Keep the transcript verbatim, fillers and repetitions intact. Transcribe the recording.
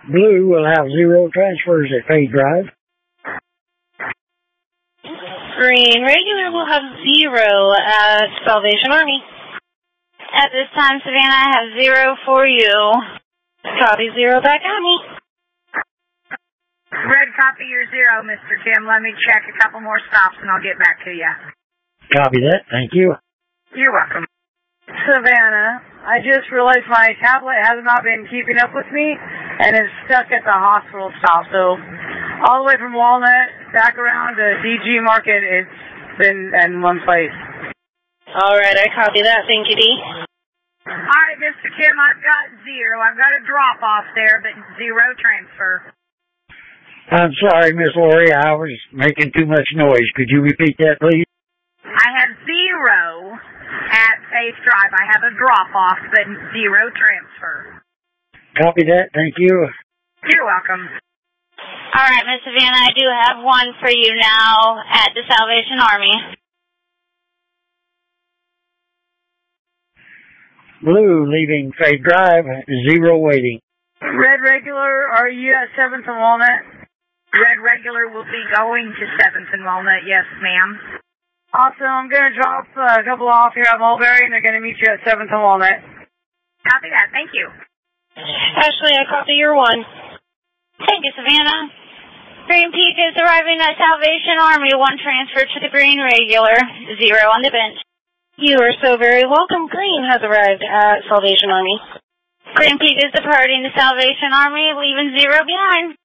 Blue will have zero transfers at Fade Drive. Green regular will have zero at Salvation Army. At this time, Savannah, I have zero for you. Copy zero back at me. Red, copy your zero, Mister Kim. Let me check a couple more stops and I'll get back to you. Copy that. Thank you. You're welcome. Savannah, I just realized my tablet has not been keeping up with me and is stuck at the hospital stop. So all the way from Walnut back around to D G Market, it's been in one place. All right, I copy that. Thank you, D. All right, Mister Kim, I've got zero. I've got a drop-off there, but zero transfer. I'm sorry, Miss Lori. I was making too much noise. Could you repeat that, please? I have zero at Faith Drive. I have a drop-off, but zero transfer. Copy that. Thank you. You're welcome. All right, Miss Savannah, I do have one for you now at the Salvation Army. Blue leaving Fade Drive, zero waiting. Red regular, are you at seventh and Walnut? Red regular will be going to seventh and Walnut, yes, ma'am. Awesome, I'm going to drop uh, a couple off here at Mulberry, and they're going to meet you at seventh and Walnut. Copy that, thank you. Ashley, I copy your one. Thank you, Savannah. Green Peak is arriving at Salvation Army. One transfer to the green regular, zero on the bench. You are so very welcome. Green has arrived at Salvation Army. Green Peak is departing the Salvation Army, leaving zero behind.